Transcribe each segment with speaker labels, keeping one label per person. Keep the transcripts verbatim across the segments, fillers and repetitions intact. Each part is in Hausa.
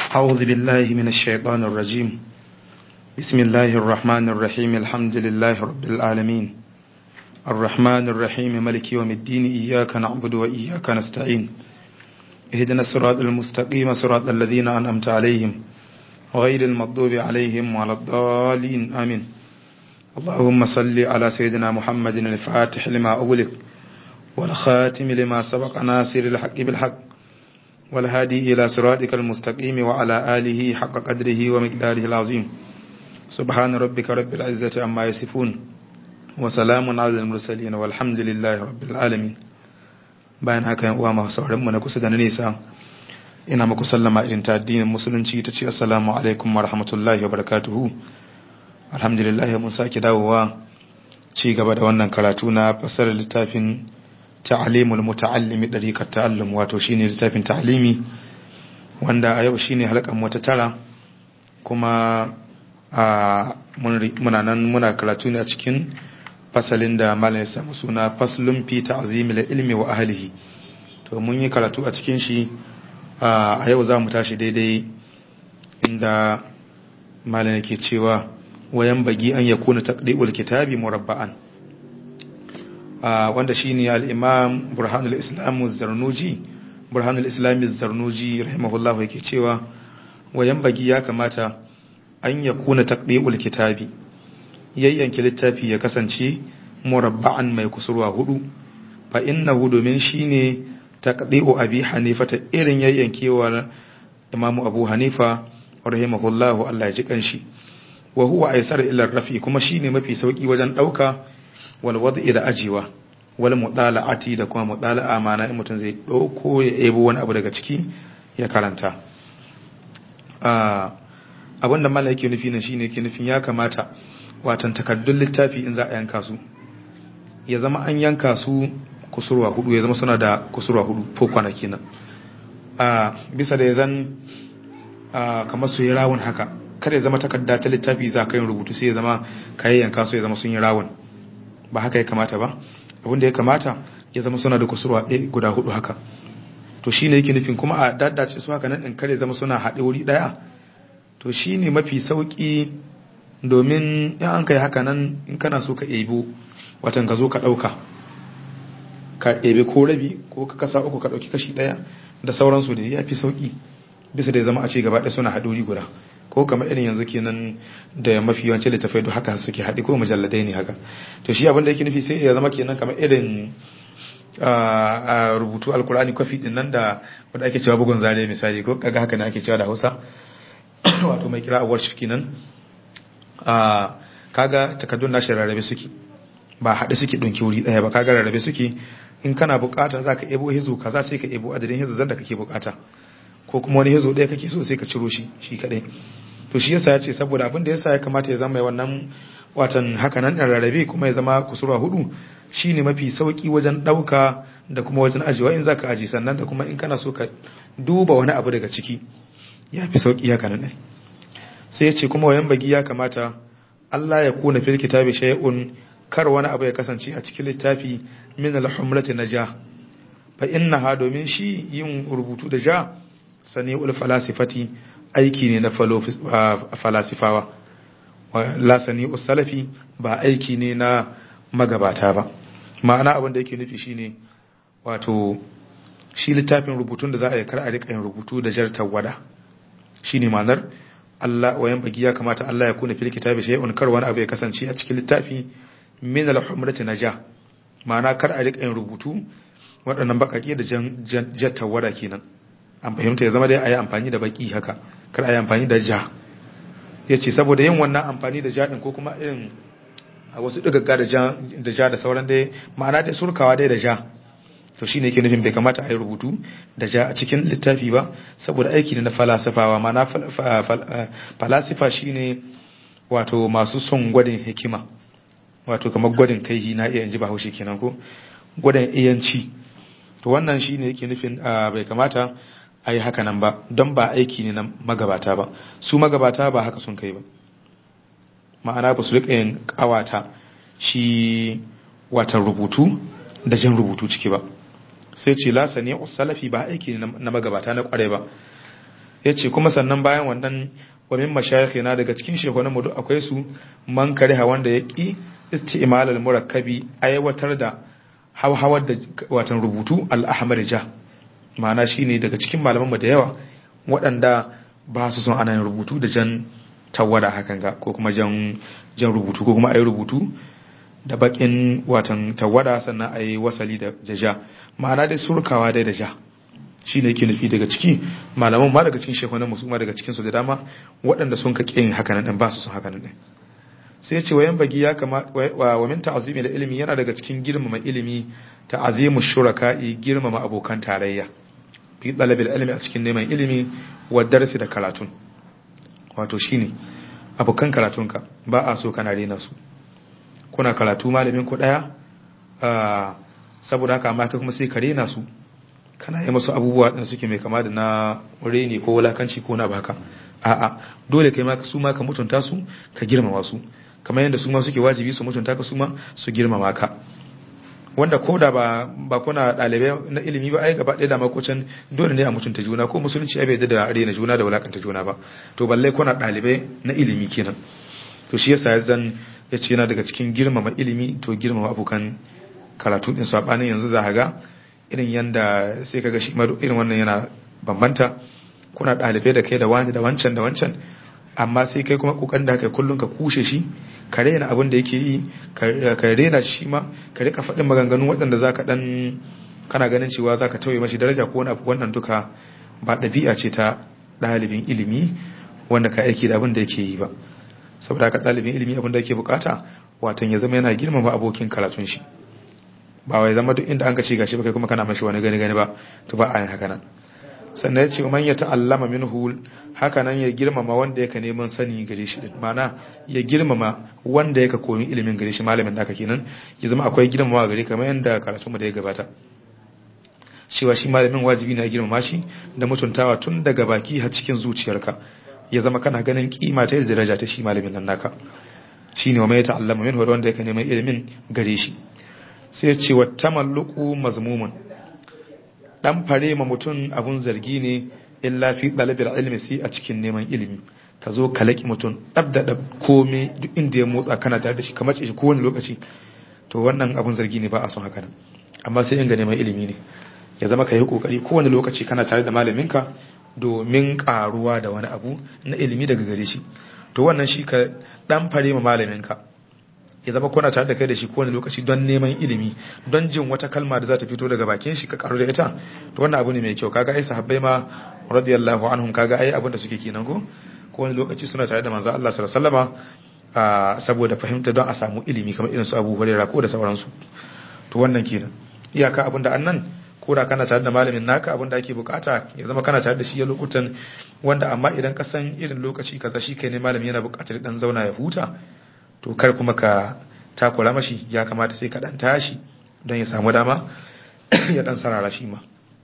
Speaker 1: أعوذ بالله من الشيطان الرجيم. بسم الله الرحمن الرحيم. الحمد لله رب العالمين الرحمن الرحيم ملك يوم الدين. إياك نعبد وإياك نستعين. اهدنا الصراط المستقيم صراط الذين أنعمت عليهم غير المغضوب عليهم ولا الضالين آمين. اللهم صل على سيدنا محمد الفاتح لما أغلق والخاتم لما سبق ناصر الحق بالحق والهادي إلى صراطك المستقيم وعلى آله حق قدره ومقداره العظيم. سبحان ربك رب العزة عما يصفون وسلام على المرسلين والحمد لله رب العالمين. bayan haka yan uwa masu sauran mu na kusa da na nesa, ina muku sallama irin ta addinin musulunci ta ce assalamu alaikum wa rahmatullahi wa barakatuhu. Alhamdulillah mun sake dawowa ci gaba da wannan karatu na fasarar littafin ta'alimul muta'allimi dariqat ta'allum, wato shine littafin ta'alimi wanda a yau shine halkan mu ta tara, kuma a muna nan muna karatu ne a cikin fasalin da malam ya samu suna faslun fi ta'zimil ilmi wa ahlihi. To mun yi karatu a cikin shi, a yau za mu tashi daidai inda malam yake cewa wayan bagi an yakuna taqdi'ul kitabi murabba'an, wanda shine al-imam burhanul islam az-zarnuji burhanul islam az-zarnuji rahimahullah yake cewa wayan bagi ya kamata an yakuna taqdi'ul kitabi, yayyanke littafi ya kasance murabba'an mai kusurwa hudu, fa innahu domin shine taqdi'u abi hanifa ta irin yayyankewar imam abu hanifa rahimahullah Allah ya ji kanshi, wa huwa aysar ila rafi, kuma shine mafi sauki wajen dauka wal wad'i da ajiwa wal mudala'ati da kuma mudala'a, mana in mutun zai dauko ya ebo wani abu daga ciki ya karanta. ah abinda malai yake nufi nan shine yake nufin ya kamata watan takaddun littafi in za a yanka su ya zama an yanka su kusurwa hudu, ya zama suna da kusurwa hudu ko kwana kenan, a bisa da yazan kamar su yi rawun haka. kada ya zama takarda ta littafi za ka yin rubutu sai ya zama kayan yanka su ya zama sun yi rawun, ba haka ya kamata ba. abinda ya kamata ya zama suna da kusurwa ɗaya guda hudu haka. to shine yake nufin kuma a daddace su haka nan din kare zama suna haɗe wuri ɗaya. to shine mafi sauki, domin in an kai haka nan in kana so ka ebo watan ka zo ka ɗauka ka ebe ko rabi ko ka kasa uku ka ɗauki kashi ɗaya da sauransu da ya fi sauki bisa da ya zama a ce gaba ɗaya suna haɗe wuri guda, ko kamar irin yanzu kenan da mafi yawanci littafai da haka suke haɗe ko mujalladai ne haka. to shi abin da yake nufi sai ya zama kenan kamar irin a rubutu alkur'ani kwafi din nan da wanda ake cewa bugun zare misali, ko kaga haka ne ake cewa da Hausa wato mai kira awar shi kenan. a kaga takaddun nashi rarrabe suke, ba haɗe suke ɗunki wuri ɗaya ba, kaga rarrabe suke. in kana bukata zaka ebo hizo kaza sai ka ebo adadin hizo zan da kake bukata, ko kuma wani hizo ɗaya kake so sai ka ciro shi shi kadai. to shi yasa yace saboda abin da yasa ya kamata ya zama mai wannan watan haka nan da rarrabe kuma ya zama kusurwa hudu shine mafi sauki wajen dauka da kuma wajen ajiwa in zaka aji, sannan da kuma in kana so ka duba wani abu daga ciki yafi sauki haka nan. sai yace kuma wayan bagi ya kamata Allah ya kuna fil kitabi shay'un, kar wani abu ya kasance a cikin littafi min al-humrati najah, fa innaha, domin shi yin rubutu da ja sani'ul falasifati, aiki ne na falasifawa, la sani'ul salafi, ba aiki ne na magabata ba. ma'ana abin da yake nufi shine wato shi littafin rubutun da za a yi kar a rika yin rubutu da jar tawada, shine ma'anar Allah wayan bagi ya kamata Allah ya kuna fil kitabi shay'un, kar wani abu ya kasance a cikin littafi min al-humrati najah, ma'ana kar a rika yin rubutu waɗannan bakake da jar tawada kenan. an fahimta, ya zama dai a yi amfani da baki haka, kar a yi amfani da ja. ya ce saboda yin wannan amfani da ja ɗin, ko kuma irin a wasu ɗigagga da ja da sauran dai ma'ana dai surkawa dai da ja, to shi ne yake nufin bai kamata a yi rubutu da ja a cikin littafi ba, saboda aiki ne na falasifawa. ma'ana falasifa shi ne wato masu son gwadin hikima, wato kamar gwadin kai na iya inji ba haushe kenan, ko gwadin iyanci. to wannan shi ne yake nufin bai kamata a yi haka nan ba, don ba aiki ne na magabata ba. su magabata ba haka sun kai ba, ma'ana ba su riƙa yin ƙawata shi watan rubutu da jan rubutu ciki ba. sai ce la sani salafi, ba aiki ne na magabata na ƙware ba. yace kuma sannan bayan wannan wa min mashayikhina daga cikin shekunan mu duk akwai su man kariha wanda yaki isti'malal murakkabi aiwatar da hawhawar da watan rubutu al-ahmar ja ma'ana shine daga cikin malaman mu da yawa waɗanda ba su son ana yin rubutu da jan tawada hakan ga ko kuma jan jan rubutu ko kuma ayi rubutu da bakin watan tawada sannan ayi wasali da jaja ma'ana dai surkawa dai da ja shine yake nufi daga ciki malaman ma daga cikin shekunan musu ma daga cikin su da dama waɗanda sun ka kiyin haka nan ba su son haka nan sai ya ce wayan bagi ya kama wa min ta'zimi da ilimi yana daga cikin girmama ilimi ta'zimu shuraka'i girmama abokan tarayya fi talabil ilmi a cikin neman ilimi wa darasi da karatun wato shine abokan karatunka ba a so kana rena su kuna karatu malamin ku daya saboda haka amma kai kuma sai ka rena su kana yi musu abubuwa da suke mai kama da na reni ko wulakanci ko na baka a'a dole kai ma su ma ka mutunta su ka girmama su kamar yadda su ma suke wajibi su mutunta ka su ma su girmama ka wanda ko da ba ba kuna dalibai na ilimi ba ai gaba ɗaya da makocin dole ne a mutunta juna ko musulunci ai bai da rena juna da wulakanta juna ba to balle kuna dalibai na ilimi kenan to shi yasa zan yace yana daga cikin girmama ilimi to girmama abokan karatu din sabanin yanzu za ka ga irin yanda sai kaga shi ma irin wannan yana bambanta kuna dalibai da kai da wani da wancan da wancan amma sai kai kuma kokarin da kai kullun ka kushe shi ka rena abin da yake yi ka rena shi ma ka rika faɗin maganganu waɗanda zaka dan kana ganin cewa zaka tauye mashi daraja ko wani abu wannan duka ba ɗabi'a ce ta ɗalibin ilimi wanda ka aiki da abin da yake yi ba saboda haka ɗalibin ilimi abin da yake bukata watan ya zama yana girmama abokin karatun shi ba wai zama duk inda an ka ce gashi ba kai kuma kana mashi wani gani gani ba to ba a yin haka nan sannan ya ce man ya ta'allama minhu haka nan ya girmama wanda yake neman sani gare shi din mana ya girmama wanda yake koyi ilimin gare shi malamin da kenan ya zama akwai girmamawa gare kamar yanda karatu mu da ya gabata cewa shi malamin wajibi ne ya girmama shi da mutuntawa tun daga baki har cikin zuciyarka ya zama kana ganin kima ta da daraja ta shi malamin nan naka shine wa man ya ta'allama minhu wanda yake neman ilimin gare shi sai ya ce wa tamalluqu mazmumun dan fare ma mutum abun zargi ne illa fi dalabil ilmi sai a cikin neman ilimi ka zo ka laki mutum dab da dab komai duk inda ya motsa kana tare da shi kamar ce shi kowane lokaci to wannan abun zargi ne ba a son haka nan amma sai in ga neman ilimi ne ya zama ka yi kokari kowane lokaci kana tare da malaminka domin karuwa da wani abu na ilimi daga gare shi to wannan shi ka dan fare ma malaminka ya zama kuna tare da kai da shi kowane lokaci don neman ilimi don jin wata kalma da za ta fito daga bakin shi ka karu da ita to wannan abu ne mai kyau kaga ai sahabbai ma radiyallahu anhum kaga ai abin da suke kenan ko kowane lokaci suna tare da manzo Allah sallallahu alaihi wasallama saboda fahimta don a samu ilimi kamar irin su Abu Hurairah ko da sauransu to wannan kenan iyaka abin da annan ko da kana tare da malamin naka abin da ake bukata ya zama kana tare da shi ya lokutan wanda amma idan ka san irin lokaci kaza shi kai ne malami yana bukatar dan zauna ya huta to kar kuma ka takura mashi ya kamata sai ka dan tashi don ya samu dama ya dan sarara shi ma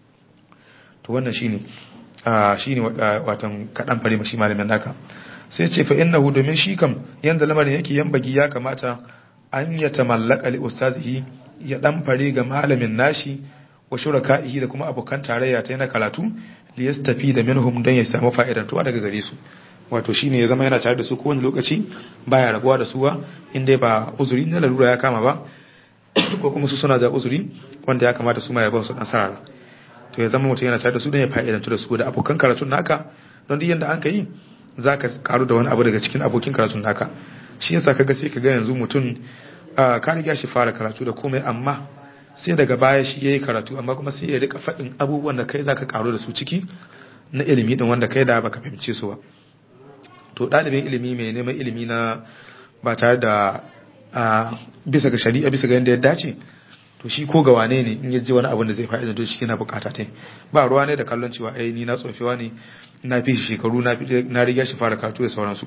Speaker 1: to wannan shine ah shine watan ka dan fare mashi malamin naka sai ce fa innahu domin shi kam yanda lamarin yake yambagi ya kamata an ya tamallaka li ustazihi ya dan fare ga malamin nashi wa shuraka'ihi da kuma abokan tarayya ta yana karatu li yastafi da minhum dan ya samu fa'idantuwa daga gare su wato shine ya zama yana tare da su kowane lokaci baya rabuwa da suwa inda ba uzuri na lalura ya kama ba ko kuma su suna da uzuri wanda ya kamata su ma ya ba su dan sarara to ya zama mutum yana tare da su don ya fa'idantu da su da abokan karatun naka don duk yanda an ka yi zaka karu da wani abu daga cikin abokin karatun naka shi yasa kaga sai kaga yanzu mutum ka riga shi fara karatu da komai amma sai daga baya shi yayi karatu amma kuma sai ya rika faɗin abubuwan da kai zaka karu da su ciki na ilimi din wanda kai da baka fahimce su ba to ɗalibin ilimi mai neman ilimi na ba tare da bisa ga shari'a bisa ga yadda ya dace to shi ko ga wane ne in yaji wani abin da zai fa'ida to shi yana bukata ta ba ruwa ne da kallon cewa ai ni na tsofewa ne na fi shekaru na na riga shi fara karatu da sauransu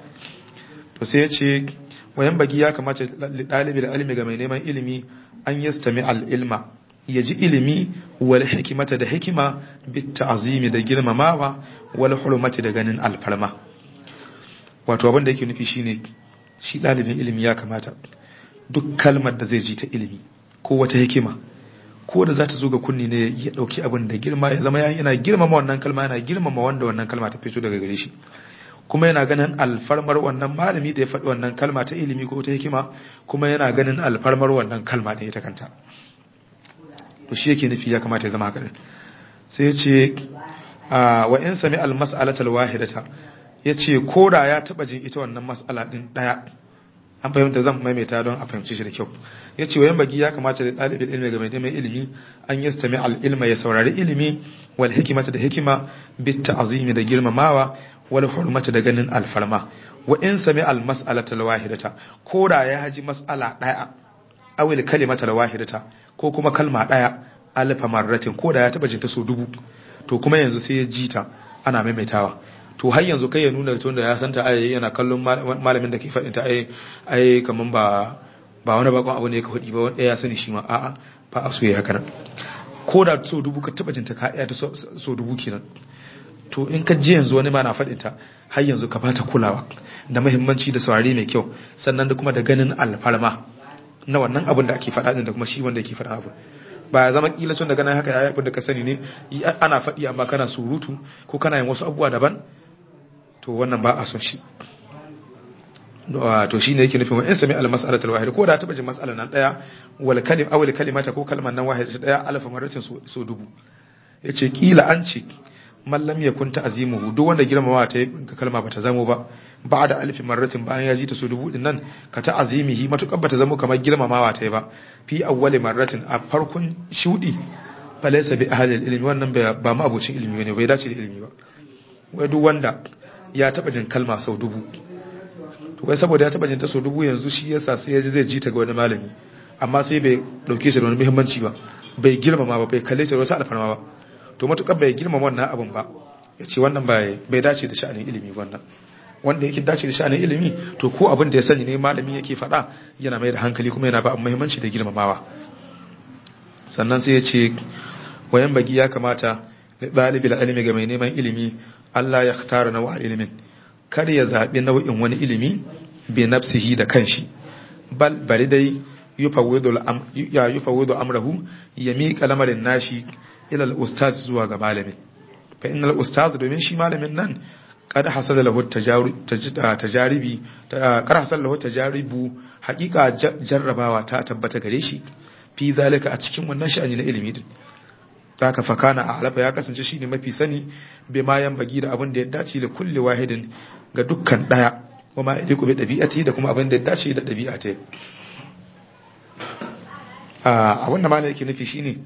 Speaker 1: to sai ya ce wayan bagi ya kamata ɗalibi da ilimi ga mai neman ilimi an yastami al ilma ya ji ilimi wal hikimata da hikima bit ta'zimi da girmamawa wal hurmati da ganin alfarma wato abin da yake nufi shine shi ɗalibin ilimi ya kamata duk kalmar da zai ji ta ilimi ko wata hikima ko da za ta zo ga kunni ne ya dauki abin da girma ya zama yana girmama wannan kalma yana girmama wanda wannan kalma ta fito daga gare shi kuma yana ganin alfarmar wannan malami da ya faɗi wannan kalma ta ilimi ko ta hikima kuma yana ganin alfarmar wannan kalma da ita kanta to shi yake nufi ya kamata ya zama haka sai ya ce wa in sami al-mas'alata al-wahidata yace koda ya taba jin ita wannan mas'ala din daya an fahimta zan maimaita don a fahimci shi da kyau yace wayan bagi ya kamata da dalibin ilmi ga mai neman ilimi an yastami al-ilma ya saurari ilimi wal hikmata da hikima bit ta'zimi da girmamawa wal hurmata da ganin alfarma wa in sami al-mas'alata al-wahidata koda ya haji mas'ala daya awil kalimata al-wahidata ko kuma kalma daya alfa marratin koda ya taba jin ta so dubu to kuma yanzu sai ya ji ta ana maimaitawa to har yanzu kai ya nuna tun da ya santa ai yana kallon malamin da ke faɗin ta ai ai kaman ba ba wani bakon abu ne ka faɗi ba wanda ya sani shi ma a'a ba a so ya haka nan ko da so dubu ka taba jinta ka iya ta so dubu kenan to in ka je yanzu wani ma na faɗin ta har yanzu ka bata kulawa da muhimmanci da saurari mai kyau sannan da kuma da ganin alfarma na wannan abin da ake faɗa din da kuma shi wanda yake faɗa abu ba ya zama kila tun daga nan haka ya da ka sani ne ana faɗi amma kana surutu ko kana yin wasu abubuwa daban to wannan ba a son shi to shine yake nufin wa in sami al mas'alatul wahid ko da ta baje mas'alan nan daya wal kalim aw kalimata ko kalman nan wahid daya alfa maratin so dubu yace kila an ce mallam ya kunta azimuhu duk wanda girmamawa ta ga kalma bata zamo ba ba da alfi maratin bayan ya ji ta so dubu din nan ka ta azimihi matukar bata zamo kamar girmamawa ta ba fi awwali maratin a farkon shudi falaysa bi ahli ilmi wannan ba ma abocin ilmi ne bai dace da ilmi ba wai duk wanda ya taba jin kalma sau dubu to wai saboda ya taba jin ta sau dubu yanzu shi yasa sai ya ji zai ji ta ga wani malami amma sai bai dauke shi da wani muhimmanci ba bai girmama ba bai kalle ta wata alfarma ba to matukar bai girmama wannan abun ba yace wannan bai bai dace da sha'anin ilimi wannan wanda yake dace da sha'anin ilimi to ko abin da ya sani ne malami yake faɗa yana mai da hankali kuma yana ba muhimmanci da girmamawa sannan sai ya ce wayan bagi ya kamata ɗalibil ilimi ga mai neman ilimi Allah ya tara nawa ilimin kar ya zaɓi nau'in wani ilimi bi nafsihi da kanshi bal bari dai ya yufawwidu amrahu ya miƙa lamarin nashi ila al-ustaz zuwa ga malamin fa innal ustaz domin shi malamin nan kada hasala lahu tajaribi kada hasala lahu tajaribu haqiqa jarrabawa ta tabbata gare shi fi zalika a cikin wannan sha'ani na ilimi din taka fakana a alafa ya kasance shine mafi sani bai ma yan bagi da abin da ya dace da kulli wahidin ga dukkan daya kuma iliku bi dabi'ati da kuma abin da ya dace da dabi'a ta a wannan ma ne yake nufi shine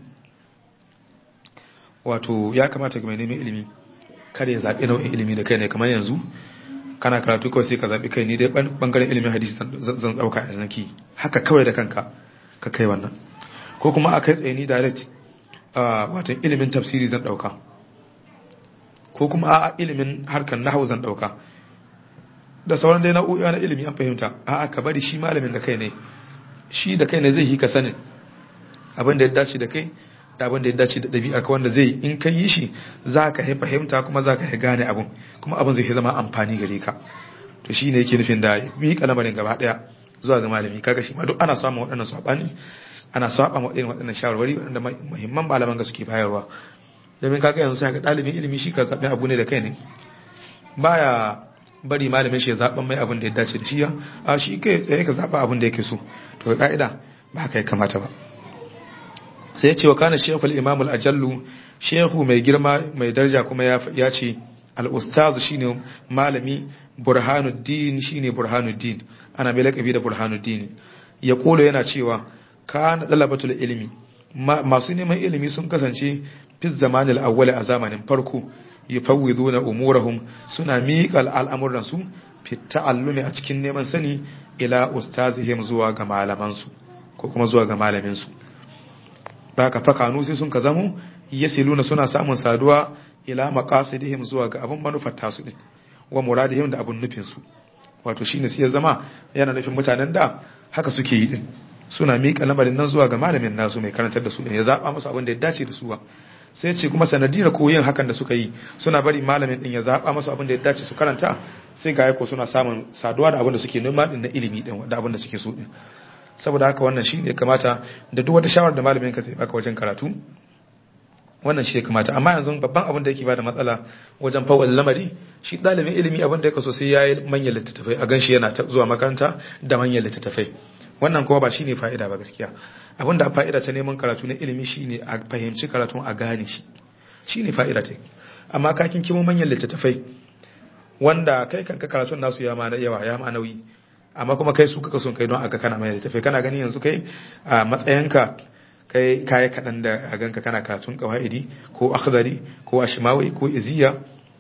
Speaker 1: wato ya kamata ga mai neman ilimi kare ya zaɓi nau'in ilimi da kai ne kamar yanzu kana karatu kawai sai ka zaɓi kai ni dai ɓangaren ilimin hadisi zan ɗauka a zanki haka kawai da kanka ka kai wannan ko kuma a kai tsaye ni direct watan ilimin tafsiri zan ɗauka ko kuma a ilimin harkar nahawu zan ɗauka da sauran dai nau'o'i na ilimi an fahimta a ka bari shi malamin da kai ne shi da kai ne zai yi ka sanin abin da ya dace da kai da abin da ya dace da ɗabi'a ka wanda zai in ka yi shi za ka yi fahimta kuma za ka yi gane abin kuma abin zai zama amfani gare ka to shi ne yake nufin da miƙa lamarin gaba ɗaya zuwa ga malami kaga shi ma duk ana samun waɗannan saɓani ana saɓa wa irin waɗannan shawarwari waɗanda muhimman malaman ga suke bayarwa domin kaga yanzu sai ga ɗalibin ilimi shi ka zaɓi abu ne da kai ne baya bari malamin shi ya zaɓan mai abin da ya dace da shi ya a shi kai tsaye ka zaɓa abin da yake so to ga ka'ida ba haka ya kamata ba sai ya ce wa kana shehu al-imam al-ajallu shehu mai girma mai daraja kuma ya ce al-ustaz shine malami burhanuddin shine burhanuddin ana mai lakabi da burhanuddin ya kolo yana cewa kana talabatul ilmi masu neman ilimi sun kasance fi zamanil awwal a zamanin farko yufawwiduna umurahum suna miƙal al'amuran su fi ta'allumi a cikin neman sani ila ustazihim zuwa ga malaman su ko kuma zuwa ga malamin su haka fakanu sai sun ka zamo yasiluna suna samun saduwa ila maqasidihim zuwa ga abun manufar tasu din wa muradihim da abun nufin su wato shine sai ya zama yana nufin mutanen da haka suke yi din suna miƙa lamarin nan zuwa ga malamin nasu mai karantar da su din ya zaba musu abin da ya dace da su ba sai ce kuma sanadiyar koyin hakan da suka yi suna bari malamin din ya zaba musu abin da ya dace su karanta sai ga yako suna samun saduwa da abin da suke nema din na ilimi din da abin da suke so din saboda haka wannan shi ne kamata da duk wata shawara da malamin ka zai baka wajen karatu wannan shi ya kamata. Amma yanzu babban abin da yake bada matsala wajen fawal lamari shi dalibin ilimi abin da yake so sai yayi manyan littattafai a ganshi yana zuwa makaranta da manyan littattafai, wannan kuma ba shine fa'ida ba gaskiya. Abin da fa'ida ta neman karatu na ilimi shine a fahimci karatun a gane shi, shine fa'ida ta. amma ka kin kimo manyan littattafai wanda kai kanka karatun nasu ya ma yawa ya ma nauyi, amma kuma kai su kaka son kai don aka kana mai littattafai, kana gani yanzu kai a matsayinka kai kai kadan da a ganka kana karatun qawaidi ko akhdari ko ashmawi ko iziya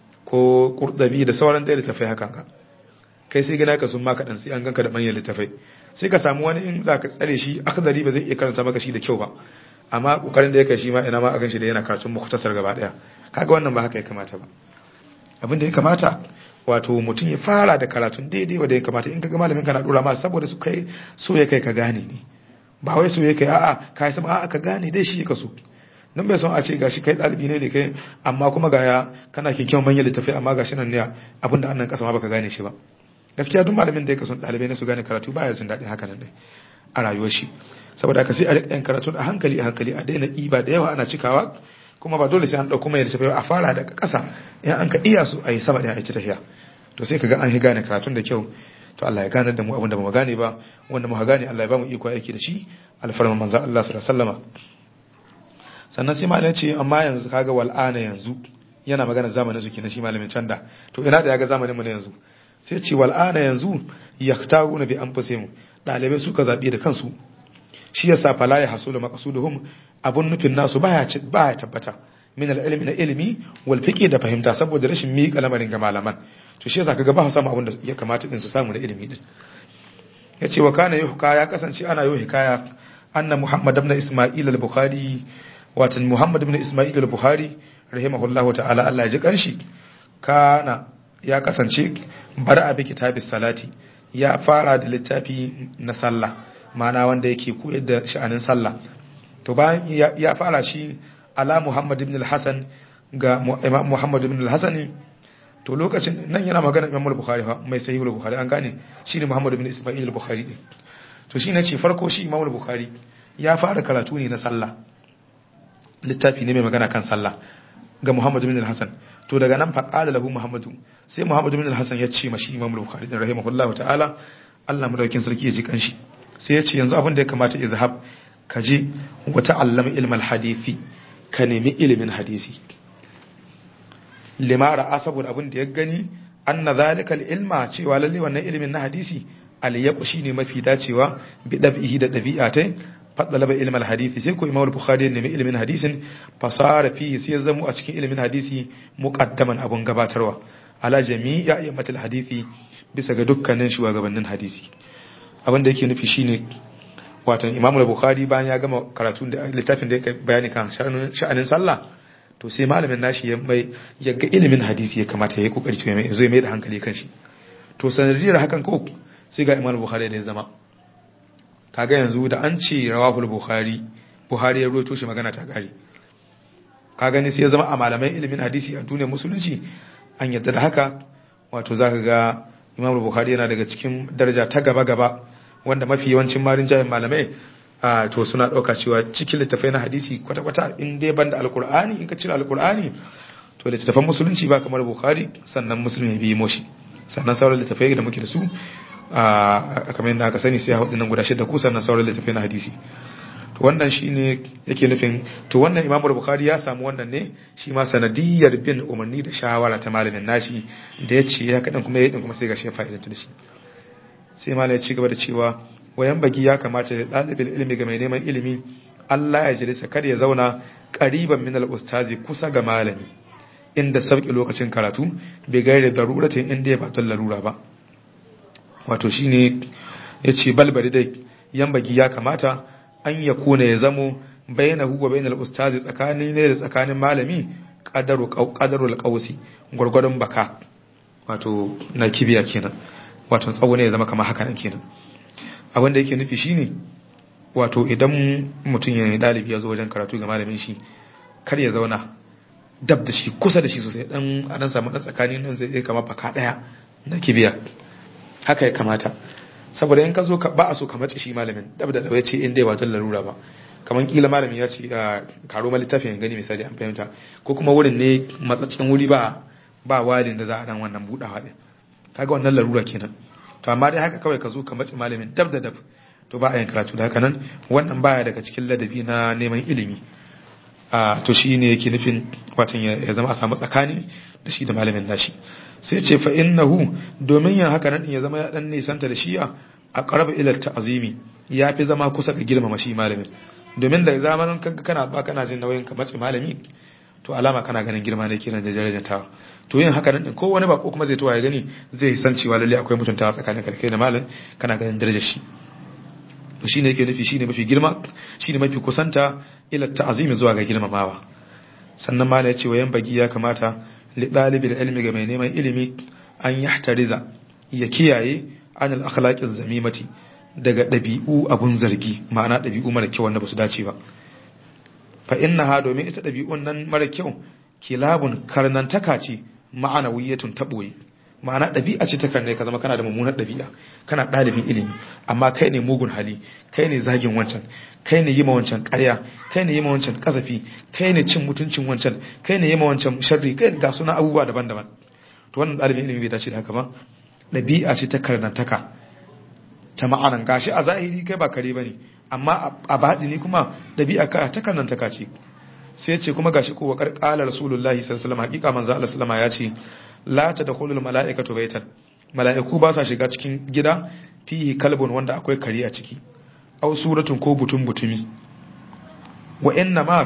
Speaker 1: ko qurdabi da sauran da littattafai hakan ka kai sai gina ka sun ma kadan sai an ganka da manyan littattafai, sai ka samu wani in zaka tsare shi akhdari ba zai iya karanta maka shi da kyau ba, amma kokarin da yake shi ma ina ma a ganshi da yana karatun mukhtasar gaba daya. Kaga wannan ba haka ya kamata ba. Abin da ya kamata wato mutum ya fara da karatun daidai wanda ya kamata. In kaga malamin ka na dora ma saboda su kai so ya kai ka gane ne, ba wai so ya kai a'a kai sama a'a ka gane dai shi ka so. Dan bai son a ce gashi kai dalibi ne da kai amma kuma ga ya kana kinkin manyan littafai amma gashi nan ne abinda annan kasa ma baka gane shi ba. Gaskiya duk malamin da yake son dalibai ne su gane karatu baya jin dadin haka nan dai a rayuwar shi. Saboda haka sai a rika yin karatu a hankali a hankali, a daina iba da yawa ana cikawa, kuma ba dole sai an dauko mai littafai a fara daga ƙasa in an ka iya su a yi sama da a ci tafiya, to sai kaga an yi gane karatun da kyau. To Allah ya ganar da mu abinda ba mu gane ba, wanda mu gane Allah ya ba mu iko aiki da shi alfarman manzo Allah sallallahu alaihi wasallama. Sannan sai malamin ce amma yanzu kaga wal'ana yanzu yana magana zamanin su kenan shi malamin canda, to ina da yaga zamanin mu ne yanzu sai ce wal'ana yanzu yaktaruna bi anfusihim, dalibai suka zabi da kansu, shi yasa fala ya hasulu maqsuduhum, abun nufin nasu baya baya tabbata min al-ilmi na ilmi wal fiqi da fahimta saboda rashin miƙa lamarin ga malaman. To shi yasa kaga ba su samu abun da ya kamata din su samu da ilimi din. Yace wa kana yuhka, ya kasance ana yi hikaya anna Muhammad ibn Isma'il al-Bukhari, wato Muhammad ibn Isma'il al-Bukhari rahimahullahu ta'ala Allah ya ji kanshi, kana ya kasance bara bi kitabis salati, ya fara da littafi na sallah, ma'ana wanda yake koyar da sha'anin sallah. To bayan ya fara shi ala Muhammad ibn al-Hasan, ga Imam Muhammad ibn al-Hasan, to lokacin nan yana magana Imam al-Bukhari fa mai sahih al-Bukhari an gane shine Muhammad ibn Isma'il al-Bukhari din. To shine ce farko shi Imam al-Bukhari ya fara karatu ne na sallah, littafi ne mai magana kan sallah ga Muhammad ibn al-Hasan. To daga nan fa qala lahu Muhammadu, sai Muhammad ibn al-Hasan ya ce mashi Imam al-Bukhari din rahimahullahu ta'ala, Allah madaukin sarki ya ji kanshi, sai ya ce yanzu abin da ya kamata izhab ka je wa ta'allama ilmal hadisi, ka nemi ilimin hadisi. Lima ra'a, saboda abin da ya gani anna zalika ilma, cewa lalle wannan ilimin na hadisi al-yaqu shine mafi dacewa bi dabihi da dabi'atai. Fadalaba ilmal hadisi, sai ko Imam al-Bukhari ya nemi ilimin hadisin, fasara fihi, sai ya zamo a cikin ilimin hadisi muqaddaman, abun gabatarwa ala jami'i a'immatul hadisi, bisa ga dukkanin shugabannin hadisi. Abin da yake nufi shine watan Imam al-Bukhari bayan ya gama karatu da littafin da yake bayani kan sha'anin sallah, to sai malamin nashi ya mai ya ga ilimin hadisi ya kamata ya yi kokari cewa mai zo ya mai da hankali kan shi. To sanadiyar hakan ko sai ga Imam al-Bukhari da ya zama, kaga yanzu da an ce rawahul Bukhari, Buhari ya rawaito shi, magana ta gari. Ka gani sai ya zama a malamai ilimin hadisi a duniyar musulunci an yadda da haka. Wato zaka ga Imam al-Bukhari yana daga cikin daraja ta gaba gaba, wanda mafi yawancin marin jayin malamai a to suna dauka cewa cikin littafai na hadisi kwata kwata in dai banda alqur'ani, in ka cire alqur'ani to littafan musulunci ba kamar Bukhari, sannan Muslim ya bi moshi, sannan sauran littafai da muke da su a kamar yadda aka sani sai hudu nan guda shida, ku sannan sauran littafai na hadisi. To wannan shine yake nufin, to wannan Imam Bukhari ya samu wannan ne shi ma sanadiyar bin umarni da shawara ta malamin nashi da ya ce ya kadan kuma ya yi kuma sai ga shi fa'idantu da shi. Sai malai ya ci gaba da cewa wayan bagi ya kamata da dalibin ilimi ga mai neman ilimi Allah ya jilisa kada ya zauna qariban min al-ustazi, kusa ga malami, inda sauki lokacin karatu bai gaire daruratin inda ya ba don larura ba. Wato shine yace balbari dai yan bagi ya kamata an ya kuna ya zamo bainahu wa bainal ustazi, tsakanin ne da tsakanin malami qadaru qadarul qausi, gurgurun baka, wato na kibiya kenan, wato tsawo ne ya zama kamar haka nan kenan. Abin da yake nufi shine wato idan mutum ya dalibi ya zo wajen karatu ga malamin shi, kar ya zauna dab da shi, kusa da shi sosai, dan a dan samu dan tsakanin nan zai kama baka daya na kibiya, haka ya kamata. saboda in ka zo ka ba a so ka mace shi malamin dab da ya ce in dai ba don larura ba kamar kila malamin ya ce karo ma littafin gani misali an fahimta ko kuma wurin ne matsacin wuri ba ba walin da za a dan wannan budawa din kaga wannan larura kenan to amma dai haka kawai ka zo ka mace malamin dab da dab to ba a yin karatu da haka nan wannan baya daga cikin ladabi na neman ilimi a to shi ne yake nufin watan ya zama a samu tsakani da shi da malamin nashi sai ce fa innahu domin yin haka nan ya zama ya dan nisanta da shi a aqrabu ila ta'zimi ya fi zama kusa ga girmama shi malamin domin da zamanin kanka kana ba kana jin nauyin ka mace malami to alama kana ganin girma ne kiran da darajatawa to yin haka nan ko wani ba ko kuma zai to ya gani zai san cewa lalle akwai mutuntawa tsakanin ka kai da malam kana ganin darajar shi to shine yake nufi shine mafi girma shine mafi kusanta ila ta'zimi zuwa ga girmamawa sannan malam ya ce wayan bagi ya kamata li dalibil ilmi ga mai neman ilimi an yahtariza ya kiyaye anil akhlaqiz zamimati daga dabi'u abun zargi ma'ana dabi'u mara kyau wanda basu dace ba fa innaha domin ita dabi'un nan mara kyau kilabun karnantaka ce ma'ana wiyatun taboyi ma'ana ɗabi'a ce ta karne ka zama kana da mummunar ɗabi'a kana ɗalibin ilimi amma kai ne mugun hali kai ne zagin wancan kai ne yima wancan ƙarya kai ne yima wancan kasafi kai ne cin mutuncin wancan kai ne yima wancan sharri kai ga suna abubuwa daban-daban to wannan ɗalibin ilimi bai dace da haka ba ɗabi'a ce ta karnantaka ta ma'anan gashi a zahiri kai ba kare bane amma a baɗini kuma ɗabi'a ka ta karnantaka ce sai ce kuma gashi ko wa qala rasulullahi sallallahu alaihi wasallam hakika manzo Allah sallama ya ce la tadkhulul mala'ikatu baytan mala'iku ba sa shiga cikin gida fihi kalbun wanda akwai kare a ciki aw suratun ko butun butumi wa inna ma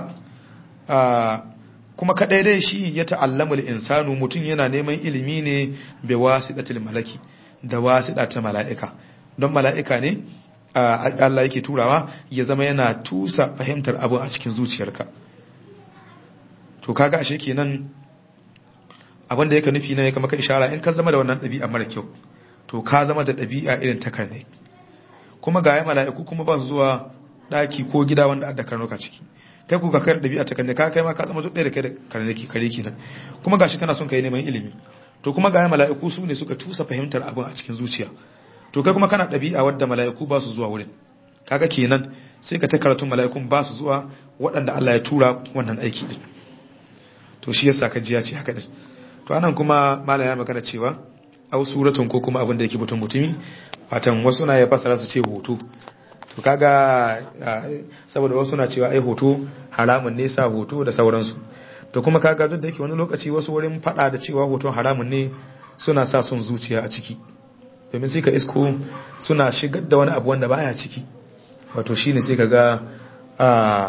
Speaker 1: kuma kadai dai shi ya ta'allamul insanu mutun yana neman ilimi ne bi wasidatil malaki da wasida ta mala'ika don mala'ika ne Allah yake turawa ya zama yana tusa fahimtar abu a cikin zuciyarka to kaga ashe kenan abin da yake nufi ne ya maka ishara in ka zama da wannan ɗabi'a mara kyau to ka zama da ɗabi'a irin ta karne kuma ga ya mala'iku kuma ba su zuwa ɗaki ko gida wanda adda karnuka ciki kai ku ka kai ɗabi'a ta karne ka kai ma ka zama duk ɗaya da kai da karne ki kare kenan kuma gashi kana son kai neman ilimi to kuma ga ya mala'iku su ne suka tusa fahimtar abin a cikin zuciya to kai kuma kana ɗabi'a wadda mala'iku ba su zuwa wurin kaga kenan sai ka ta karatun mala'ikun ba su zuwa waɗanda Allah ya tura wannan aiki din to shi yasa ka ji ya ce haka din to anan kuma malam ya magana cewa au suratun ko kuma abin da yake mutum mutumi watan wasu na ya fasara su ce hoto to kaga saboda wasu na cewa ai hoto haramun ne sa hoto da sauransu to kuma kaga duk da yake wani lokaci wasu wurin fada da cewa hoton haramun ne suna sa son zuciya a ciki domin sai ka isko suna shigar da wani abu wanda baya ciki wato shine sai kaga a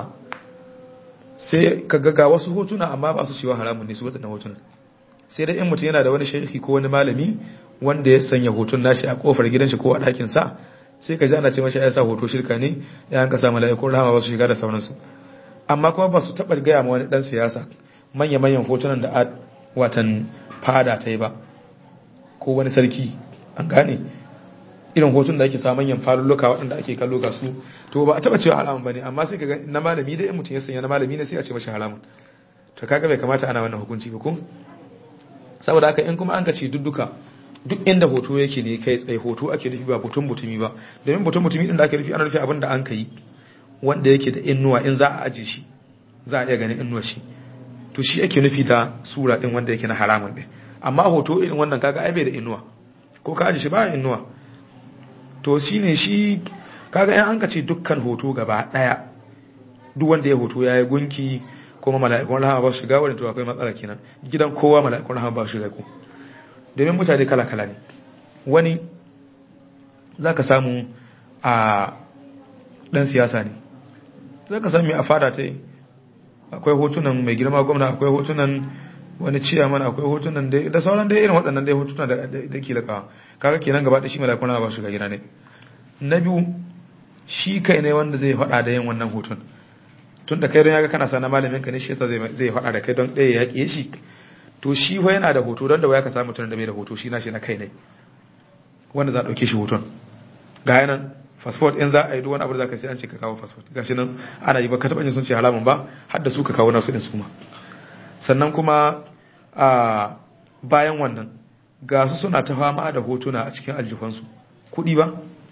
Speaker 1: sai kaga ga wasu hotuna amma ba su cewa haramun ne su wadannan hotunan sai dai in mutum yana da wani shehi ko wani malami wanda ya sanya hoton nashi a kofar gidan shi ko a ɗakin sa sai ka ji ana ce masa ya sa hoto shirka ne ya hanka sa mala'ikun rahama ba su shiga da sauransu amma kuma ba su taɓa gaya ma wani ɗan siyasa manya-manyan hotunan da watan fada ta yi ba ko wani sarki an gane irin hoton da ake sa manyan falulluka waɗanda ake kallo ga su to ba a taɓa cewa haramun ba ne amma sai ka ga na malami dai in mutum ya sanya na malami ne sai a ce mashi haramun to kaga bai kamata ana wannan hukunci ba ko saboda haka in kuma an ka ce dudduka duk inda hoto yake ne kai tsaye hoto ake nufi ba butun mutumi ba domin butun mutumi din da ake nufi ana nufi abin da an kai wanda yake da innuwa in za a aje shi za a iya ganin innuwar shi to shi ake nufi da sura din wanda yake na haramun din amma hoto irin wannan kaga ai bai da innuwa ko ka aje shi ba innuwa to shine shi kaga in an ka ce dukkan hoto gaba daya duk wanda ya hoto yayi gunki kuma mala'ikun rahama ba su shiga wurin to akwai matsala kenan gidan kowa mala'ikun rahama ba su shiga ko domin mutane kala kala ne wani zaka samu a dan siyasa ne zaka samu a fada ta akwai hotunan mai girma gwamna akwai hotunan wani ciyaman akwai hotunan dai da sauran dai irin waɗannan dai hotuna da da ke lakawa kaga kenan gaba da shi mala'ikun rahama ba su shiga gida ne na biyu shi kai ne wanda zai faɗa da yin wannan hoton tun da kai don yaga kana sana malamin ka ne shi yasa zai faɗa da kai don ɗaya ya ƙi shi to shi fa yana da hoto don da waya ka samu mutum da bai da hoto shi na shi na kai ne wanda za a ɗauke shi hoton ga yanan fasfot in za a yi duk wani abu da za ka sai an ce ka kawo fasfot ga shi nan ana yi ba ka taɓa yin sun ce halamun ba har da su ka kawo nasu ɗin su ma sannan kuma a bayan wannan ga su suna ta fama da hotuna a cikin aljifansu kuɗi ba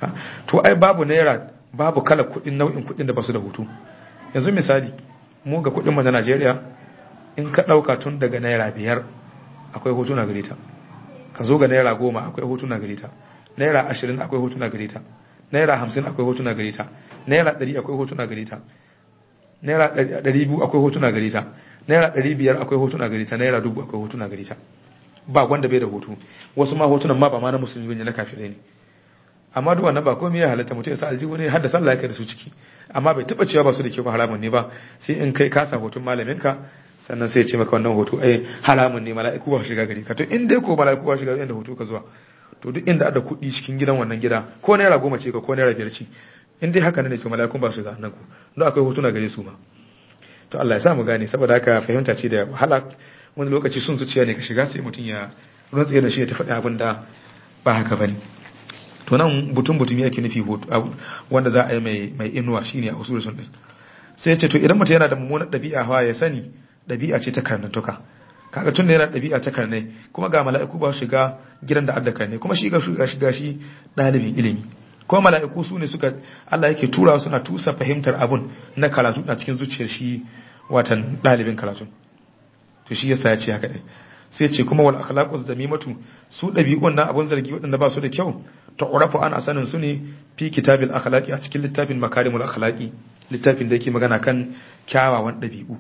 Speaker 1: to ai babu naira babu kala kudin nau'in kudin da basu da hutu. Yanzu misali mu ga kudin mu na Najeriya in ka dauka tun daga naira biyar akwai hutu na gare ta, ka zo ga naira goma akwai hutu na gare ta, naira ashirin akwai hutu na gare ta, naira hamsin akwai hutu na gare ta, naira ɗari akwai hutu na gare ta, naira ɗari biyu akwai hutu na gare ta, naira ɗari biyar akwai hutu na gare ta, naira dubu akwai hutu na gare ta. Ba wanda bai da hutu, wasu ma hotunan ma ba ma na musulmi ne, na kafirai ne. Amma duk wannan ba komai ya halatta mutum ya sa aljihu ne har da sallah yake da su ciki, amma bai taba cewa ba su da kyau ba haramun ne ba, sai in kai ka sa hoton malamin ka sannan sai ya ce maka wannan hoto ai haramun ne, mala'iku ba shiga gari ka. To in dai ko mala'iku ba shiga inda hoto ka zuwa, to duk inda ada kuɗi cikin gidan wannan gida ko naira goma ce ka ko naira biyar ce, in dai haka ne to mala'ikun ba shiga nan ku don akwai hotuna gare su ma. To Allah ya sa mu gane, saboda haka fahimta ce da wahala wani lokaci sun zuciya ne ka shiga sai mutum ya rantsa da shi ya tafi abin da ba haka bane. To nan butun butun yake nufi wanda za a yi mai mai inuwa shine a usul sun din. Sai ya ce to idan mutum yana da mummunar dabi'a hawa ya sani dabi'a ce ta karnatuka. Kaga tunda yana dabi'a ta karnai kuma ga mala'iku ba shiga gidan da adda karnai, kuma shi ga shiga shiga shi dalibin ilimi. Kuma mala'iku su ne suka Allah yake tura suna tusa fahimtar abun na karatu na cikin zuciyar shi watan dalibin karatu. To shi yasa ya ce haka ne. Sai ce kuma wal akhlaqu zamimatu, su dabi'un nan abun zargi wadanda ba su da kyau ta urafu ana sanin su ne fi kitabil akhlaqi, a cikin littafin makarimul akhlaqi, littafin da yake magana kan kyawawan dabi'u.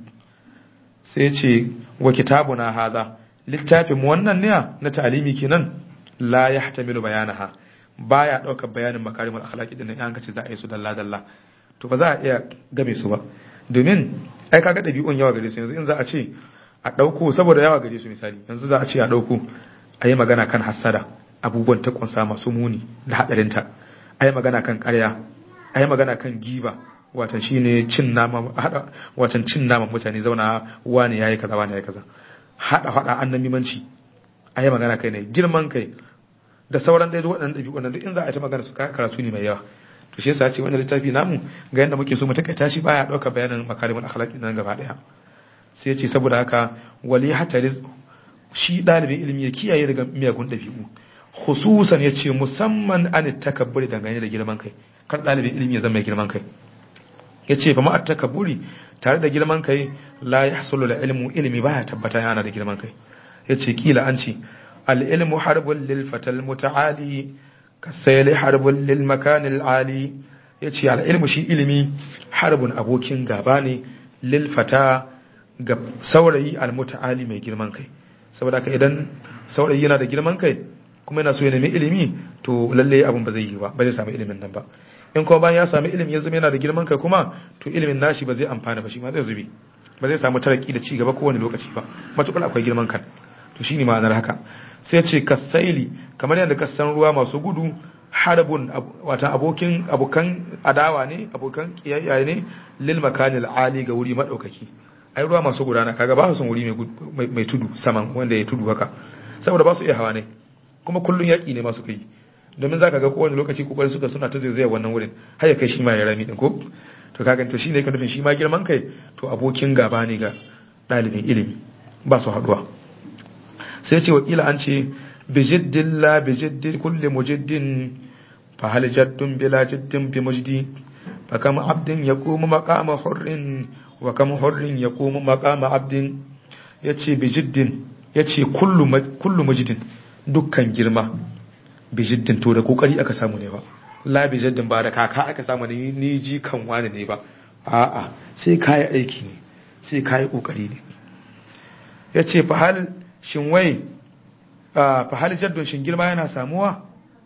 Speaker 1: Sai ce wa kitabuna hadha, littafin mu wannan ne na ta'alimi kenan la yahtamilu bayanaha, baya daukar bayanin makarimul akhlaqi din an kace za a yi su dalla dalla, to ba za a iya game su ba, domin ai kaga dabi'un yawa gare su. Yanzu in za a ce a ɗauko saboda yawa gare su, misali yanzu za a ce a ɗauko a yi magana kan hassada, abubuwan ta kunsa masu muni da haɗarinta, a yi magana kan ƙarya, a yi magana kan giba, watan shi ne cin nama, watan cin naman mutane, zauna wani ya yi kaza wani ya yi kaza, haɗa haɗa annamimanci, a yi magana kai ne girman kai da sauran ɗaya waɗannan ɗabi'u wannan duk in za a yi ta magana su karatu ne mai yawa. To shi yasa ce wannan littafi namu ga yadda muke so mu takaita shi baya ɗaukar bayanin makarimul akhlaqi nan gaba ɗaya. Sai ce saboda haka wali hatariz, shi dalibin ilimi ya kiyaye daga miyagun dabi'u, khususan yace musamman an takabburi dangane da girman kai. Kar dalibin ilimi ya zama mai girman kai. Yace fa ma at-takabburi, tare da girman kai la yahsulu al-ilmu, ilmi baya tabbata yana da girman kai. Yace kila an ce al-ilmu harbun lil fatal muta'ali kasayli harbun lil makan al-ali. Yace al-ilmu shi ilimi harbun abokin gaba ne lil fata ga saurayi almuta'ali mai girman kai. Saboda haka idan saurayi yana da girman kai kuma yana so ya nemi ilimi, to lalle abin ba zai yi ba, ba zai samu ilimin nan ba. In kuma bayan ya samu ilimi ya zama yana da girman kai kuma, to ilimin nashi ba zai amfana ba, shi ma zai zubi, ba zai samu taraki da ci gaba kowane lokaci ba, matukar akwai girman kan. To shine ma'anar haka. Sai ce kasaili, kamar yadda kasan ruwa masu gudu, harbun wata abokin abokan adawa ne, abokan kiyayya ne lil makanil ali, ga wuri madaukaki. Ai ruwa masu gudana kaga ba su son wuri mai mai tudu saman wanda ya tudu haka, saboda ba su iya hawa ne, kuma kullun yaki ne masu kai, domin zaka ga kowane lokaci kokari suka suna ta zaizaya wannan wurin har ya kai shi ma ya rami din ko. To kaga to shine ka nufin shi ma girman kai to abokin gaba ne ga dalibin ilimi, ba su haduwa. Sai ce wakila an ce bijiddin la bijiddin kulli mujiddin fa hal jaddun bila jiddin bi mujdi fa kam abdin yaqumu maqama hurrin wa kam hurrin yaqumu maqama abdin. Yace bijiddin, yace kullu kullu mujiddin, dukkan girma bijiddin to da kokari aka samu ne ba, la bijiddin ba da kaka aka samu ne ni ji kan wani ne ba, a'a sai kai aiki ne, sai kai kokari ne. Yace fa hal shin wai fa hal jaddun shin girma yana samuwa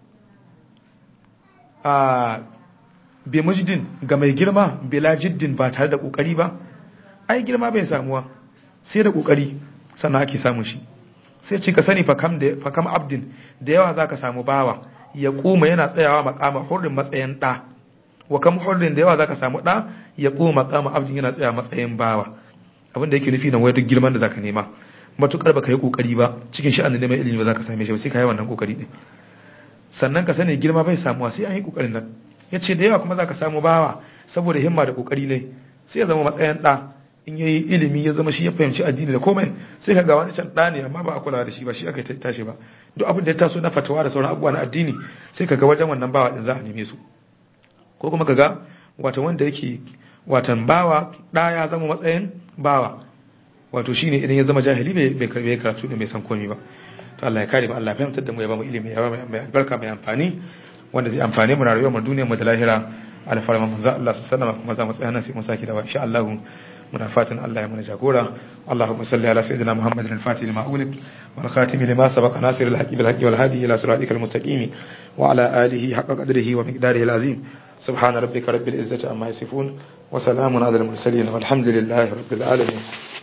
Speaker 1: a bi mujdin ga mai girma bila jiddin ba tare da kokari ba. Ai girma bai samuwa sai da kokari sannan ake samu shi. Sai ce ka sani fa kam da fa kam abdin, da yawa zaka samu bawa ya kuma yana tsayawa maqama hurrin matsayin da, wa kam hurrin da yawa zaka samu da ya kuma maqama abdin yana tsayawa matsayin bawa. Abin da yake nufi nan wai duk girman da zaka nema matukar baka yi kokari ba cikin sha'anin neman ilimi ba za ka same shi ba, sai ka yi wannan kokari din. Sannan ka sani girma bai samuwa sai an yi kokarin nan. Yace da yawa kuma za ka samu bawa saboda himma da kokari ne sai ya zama matsayin da, in yayi ilimi ya zama shi ya fahimci addini da komai sai ka ga wani can ɗa ne amma ba a kula da shi ba shi aka tashi ba duk abin da ya taso na fatawa da sauran abubuwa na addini sai ka ga wajen wannan bawa din za a neme su ko kuma ka ga wato wanda yake watan bawa ɗa ya zama matsayin bawa wato shine idan ya zama jahili bai karbe karatu da bai san komai ba to Allah ya kare mu Allah ya fahimtar da mu ya ba mu ilimi ya ba mu albarka mai amfani wanda zai amfane mu na rayuwar mu duniyar mu da lahira alfarma manzo Allah sallallahu alaihi kuma za mu tsaya nan sai mu saki da insha Allah muna fatan Allah ya mana jagora Allahumma salli ala sayyidina Muhammadin al-Fatih lima ughliq wal khatim lima sabaqa nasir al-haqqi bil haqqi wal hadi ila siratikal mustaqim wa ala alihi haqqa qadrihi wa miqdarihi al-azim subhana rabbika rabbil izzati amma yasifun wa salamun ala al-mursalin walhamdulillahi rabbil alamin